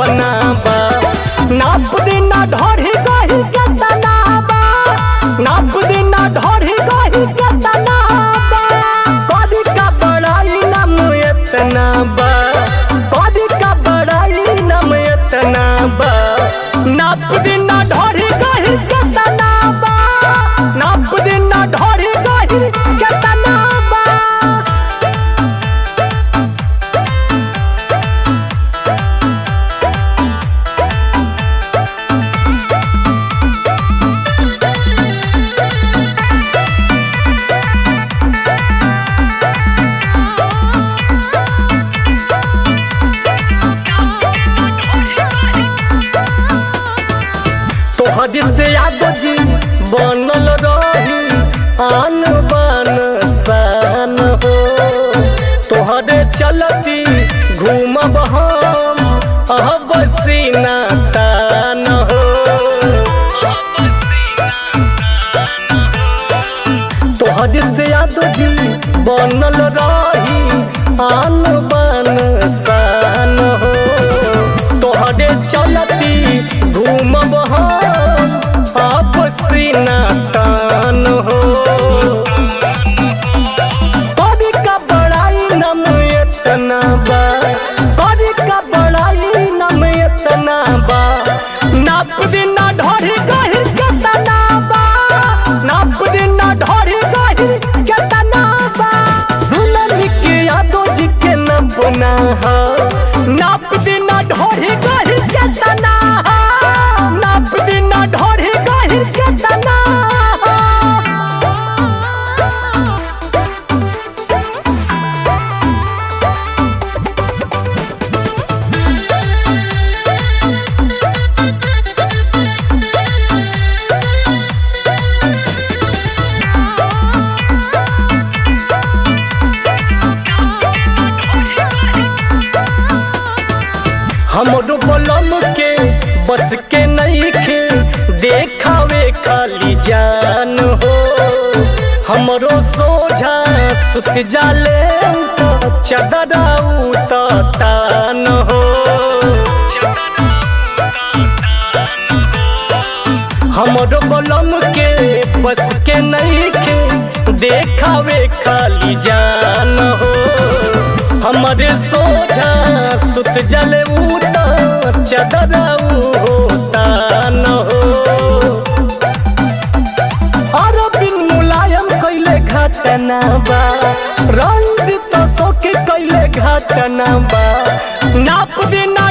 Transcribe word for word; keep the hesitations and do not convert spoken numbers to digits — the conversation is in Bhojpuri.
अपना बा नाप देना ढोरी गही केतना बा नाप देना ढोरी गही केतना बा कदी का बड़ाई नाम इतना बा कदी का बड़ाई नाम इतना बा नाप देना ढोरी गही केतना बा नाप देना ढोरी गही केतना बा तोहर से यादो जी बनल रही आन बान शान हो तोहरे चलती घूमब हम अब सीना तान हो तोहर से यादो जी बनल रही आन बान शान हो तोहरे चलती घूमब हम आप सीना तान हो कदी का बड़ाई नाम इतना बा कदी का बड़ाई नाम इतना बा नाप देना ढोरी गही केतना बा नाप देना ढोरी गही केतना बा सुननी के यादो जी के न बना हा नाप देना ढोरी गही केतना नाप देना ढोरी गही केतना हमरो बलम के बस के नहीं खे देखावे खाली जान हो हमरो सोझा सुत जाले चदरा तान हो हमरो बलम के बस के नहीं खे देखावे खाली जान हो हमारे सोझा सुत जले चदरा होता न हो और बिन मुलायम कैले घटना बा रंग तो सोके कैले घटना बा नाप देना